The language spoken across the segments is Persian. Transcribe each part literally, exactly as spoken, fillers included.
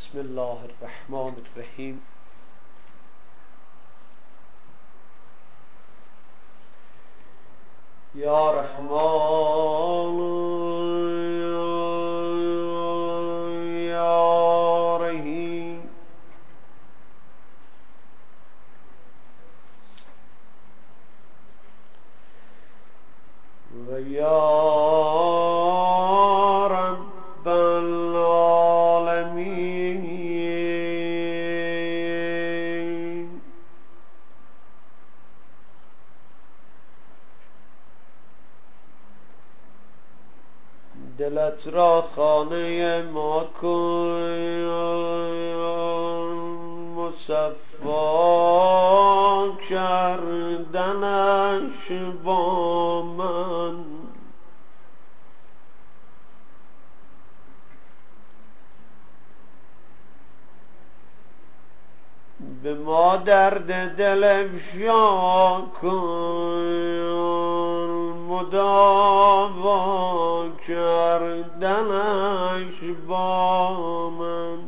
بسم الله الرحمن الرحیم. یا رحمان یا رحیم. و یا رب العالمین. دلت را خانه ما کن، مصفا کردنش با من. به ما درد دل افشا کن، مداوا کردنش با من.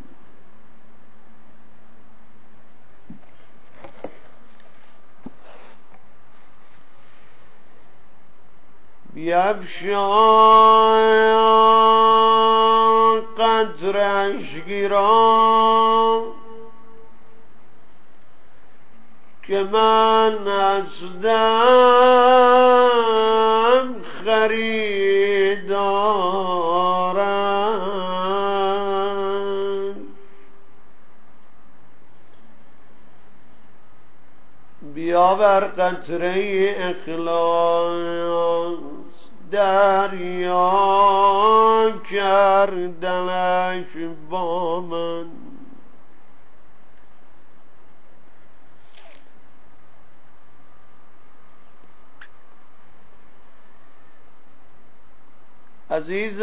بیفشان قدر اشکی را که من از دم خریدارم. بیاور قطره اخلاص، دریا کردنش با من. عزیز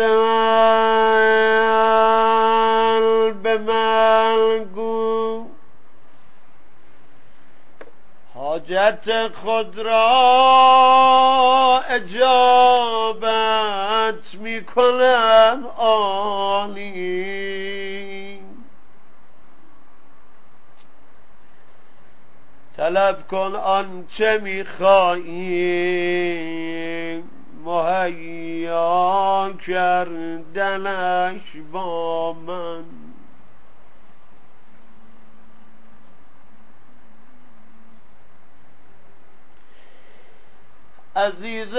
من به من گو حاجت خود را اجابت می کنم آنی. طلب کن آنچه می خواهی، مهیا کردنش با من. عزیز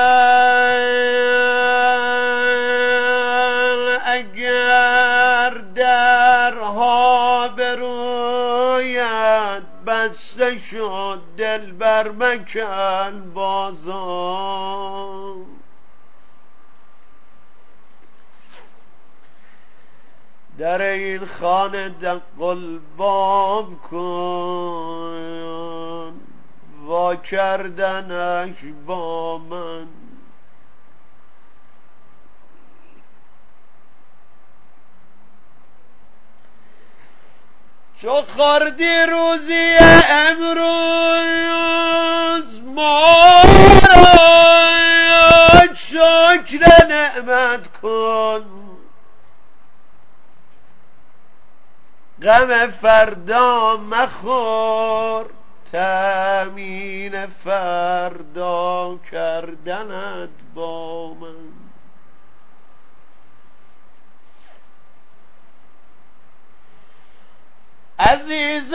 من اگر درها برویت بسته شد، دل بر مکن بازار. در این خانه دق الباب کن، وا کردنش با من. چو خوردی روزی امروز ما را شکر نعمت کن. غم فردا مخور، تأمین فردا کردنت با من. عزیز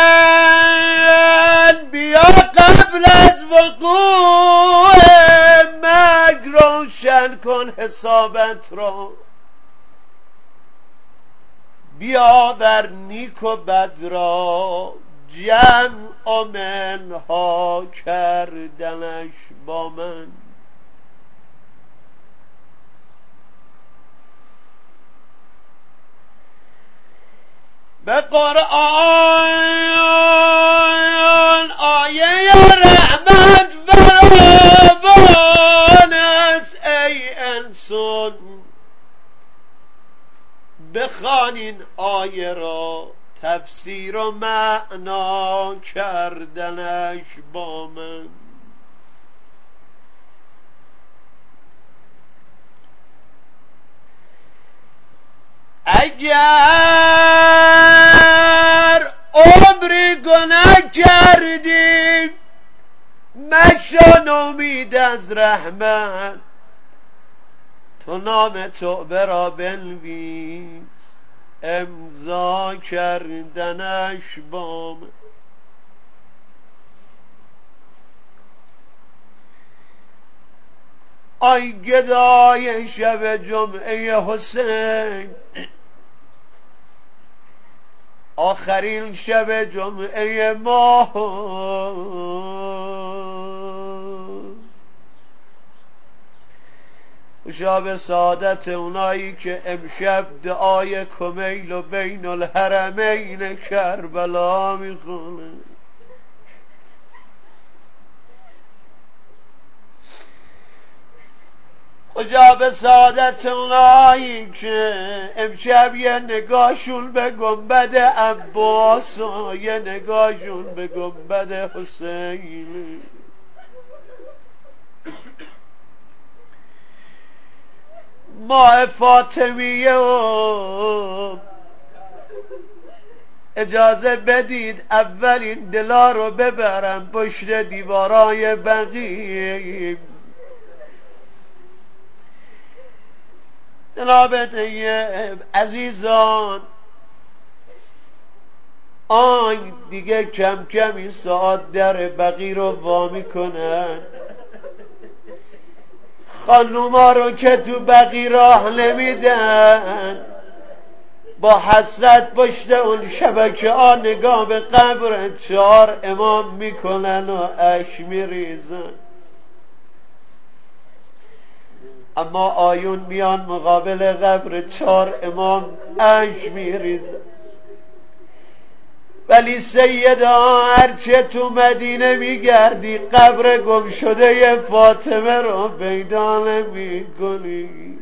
من بیا قبل از وقوع مرگ روشن کن حسابت را. بیا بر نیک و بد را جمع و منها کردنش با من. به قرآن آیه رحمت فراوان است ای انسان. بخوان این آیه را، تفسیر و معنا کردنش با من. اگر بارید از رحمت تو نام توبه را بنویس امضا کردنش با من. آی گدای شب جمعه حسین، آخرین شب جمعه ما، خوشا به سعادت اونایی که امشب دعای کمیل و بین الحرمین کربلا میخونه. خوشا به سعادت اونایی که امشب یه نگاهشون به گنبد عباس و یه نگاهشون به گنبد حسین. ماه فاطمیه و اجازه بدید اولین دلا رو ببرم پشت دیوارای بقیع. جناب طیب عزیزان، آی دیگه کم کم این ساعت در بقیع رو وا میکنن. خانوما رو که تو بقیع راه نمیدن، با حسرت پشت اون شبکه ها نگاه به قبر چهار امام میکنن و اشک میریزن. اما آیون میان مقابل قبر چهار امام اشک میریزن. ولی سیدا هرچه تو مدینه میگردی قبر گم شده فاطمه رو پیدا نمیکنی.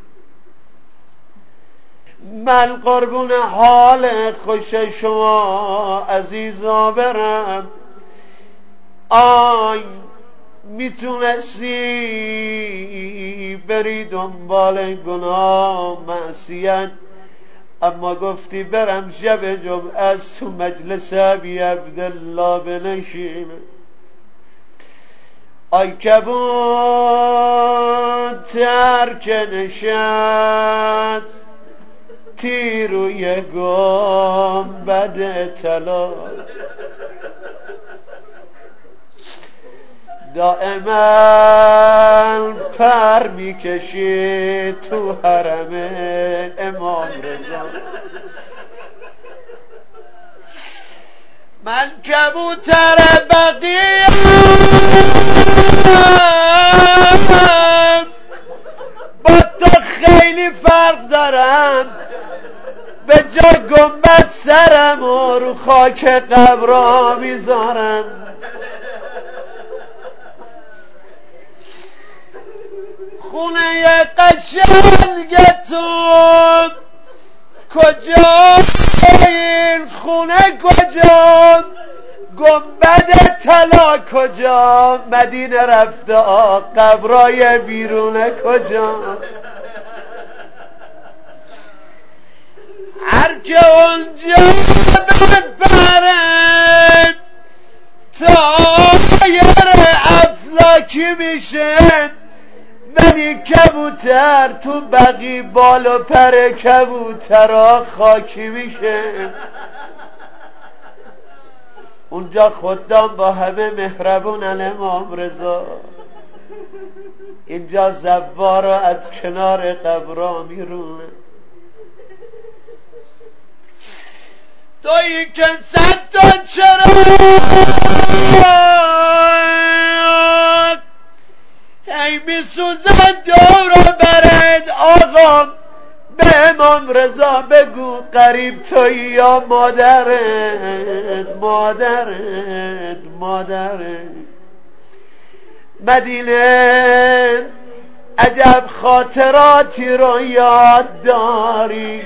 من قربون حال خوش شما عزیزا برم. آی میتونستی بری دنبال گناه معصیت، اما گفتی برم شب جمعه از تو مجلس ابی عبدالله بنشینم. آی کبوتر که نشست تیروی گنبد طلا، دائما پر میکشی تو حرم امام رضا. من کبوتر بقیه با تو خیلی فرق دارم، به جا گنبد سرم و رو خاک قبرا میذارم. خونه قشنگتون کجا؟ این خونه کجا؟ گنبد طلا کجا؟ مدینه رفته قبرای بیرونه کجا؟ هر که اونجا بپره تایر افلاکی میشه، ولی کبوتر تو بقی بال و پر کبوترها خاکی میشه. اونجا خدام با همه مهربونن امام رضا، اینجا زوارا از کنار قبرا میرونه. تویی که صد تا چرا ای میسوزن دورو برد. آقا به امام رضا بگو قریب تویی یا مادرت مادرت مادرت. مدینه عجب خاطراتی رو یاد داری.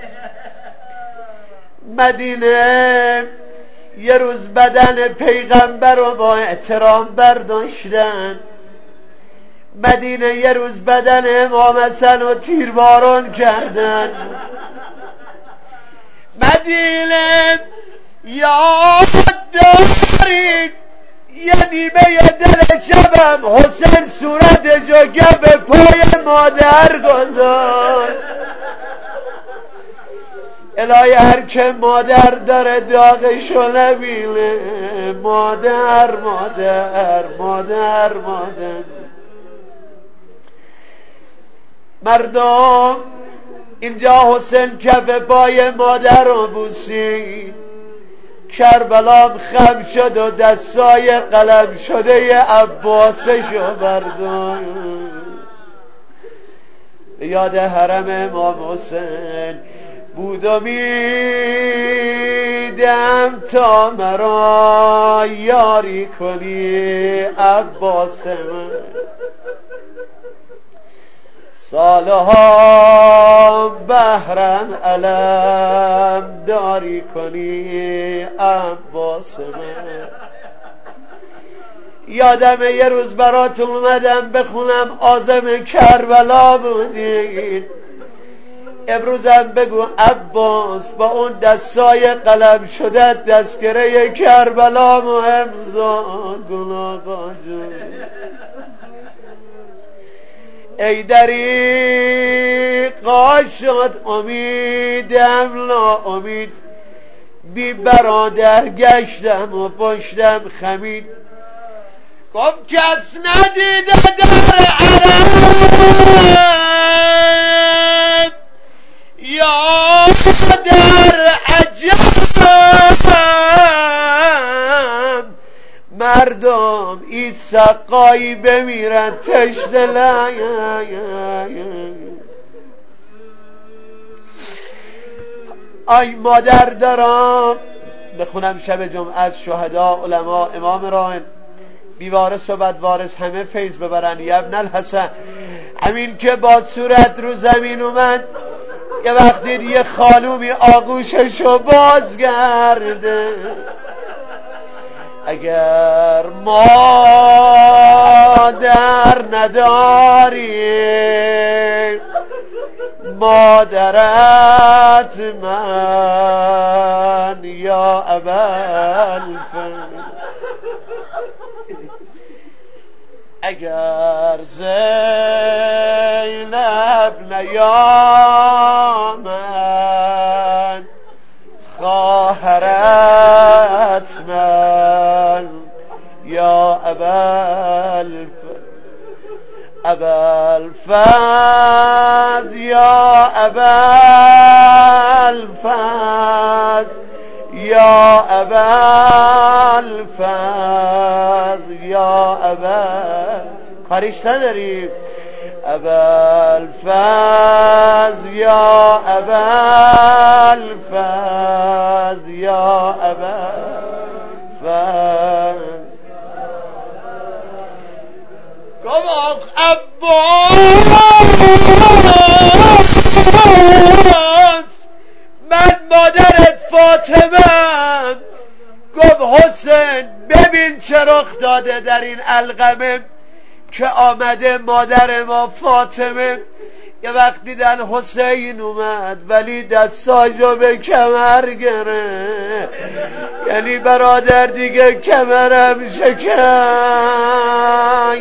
مدینه یه روز بدن پیغمبر رو با احترام برداشتن. مدینه یه روز بدن امام حسن رو تیرباران کردن. مدینه یاد دارید یه نیمه دل شبم حسین صورت جوگه به پای مادر گذاشت. الهی هر که مادر داره داغشو نبینه. مادر مادر مادر مادر. مردم اینجا حسین کف پای مادر رو بوسید. کربلام خم شد و دستای قلم شده ی عباسشو برداشت. یاد حرم امام حسین بود و میدم تا مرا یاری کنی عباس من. سالها بهرم علم داری کنی عباس من. یادم یه روز براتون اومدم بخونم عازم کربلا بودین. امروزم بگو عباس با اون دستای قلم شده دستگره کربلا مهم زاد گناه جون. ای دریقا شد امیدم لا امید. بی برادر گشتم و پشتم خمید. گفت کس ندیده در عرب یا در عجب. مردم این سقایی بمیرن تشنه. آی مادر دارم بخونم شب جمعه از شهدا علما امام راهن بیوارث و بدوارث همه فیض ببرن. ابن الحسن همین که با صورت رو زمین اومد یه وقتی یه خانومی آغوششو بازگرده. اگر مادر نداری مادرت من یا ابوالفضل. اگر زینب نیامد خواهرت من یا ابوالفضل. ابوالفضل یا ابوالفضل یا ابوالفضل یا ابوالفضل. کاریش نداریم. ابوالفضل یا ابوالفضل یا ابوالفضل. گفت عباس من مادرت فاطمه. گفت حسین ببین چه رخ داده در این علقمه که آمده مادر ما فاطمه. یه وقت دیدن حسین اومد ولی دستاشو به کمر گره. یعنی برادر دیگه کمرم شکن.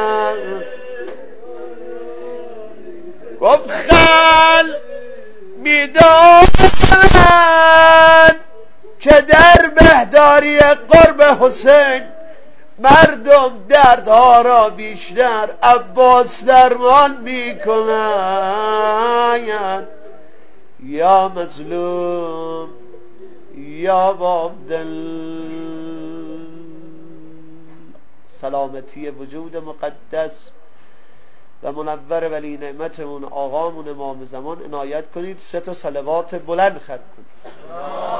گفت خل میدان که در بهداری قرب حسین مردم دردها را بیشتر عباس درمان میکنند. یا مظلوم یا بابدل. سلامتی وجود مقدس و منور ولی نعمتمون آقامون امام زمان عنایت کنید. سه تا صلوات بلند ختم کنید.